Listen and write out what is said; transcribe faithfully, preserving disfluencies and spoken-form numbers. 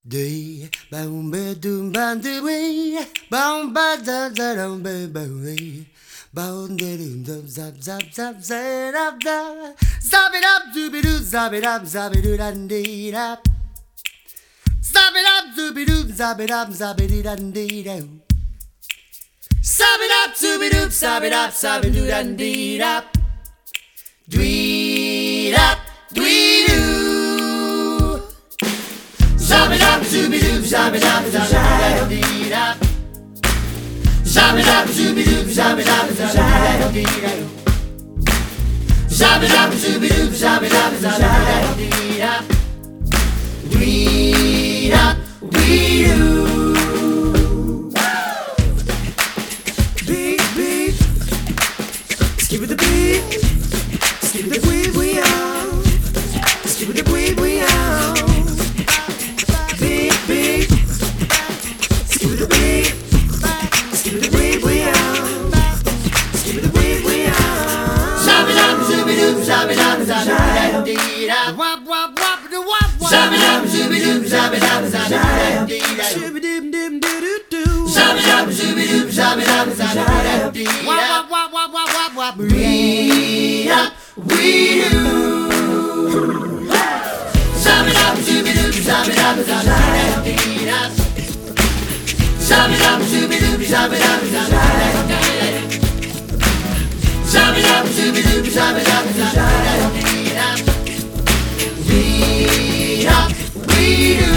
Day, boom, ba, doom, ban, do, we, boom, ba, da, da, dum, ba, ba, we, boom, da, doom, dum, zap, zap, zap, zap, zap, da, zap it up, dooby doo, zap it up, zap it doo, dan, dee, da, zap it up, dooby doo, zap it up, zap it doo, dan, dee, da, zap it up, dooby doo, zap it up, zap it doo, dan, dee, da, dwee, da, dwee, doo. Zab it up, zooby doo, zab it up, zab it up, zab it up, zooby doo, zab it up, zab it up, zab it up, zooby doo, zab it up, zab it up, we up, we do. Beat, beat, skip it the beat, skip it the beat, we out, skip it the beat, we out. Zab it up, zab it up, wop wop wop, do wop wop. Zab it up, zooby doo, zab it up, zab it up, shooby dim dim doo doo doo. Zab it up, zooby doo, zab it up, zab it up, wop wop wop wop wop wop. We up, we do. Zab it up, zooby doo, zab it up, zab it up, zab it up, zooby doo, zab it up, zab it up. Zab it up, zooby doo, zab it up, zab it up, we up, we do.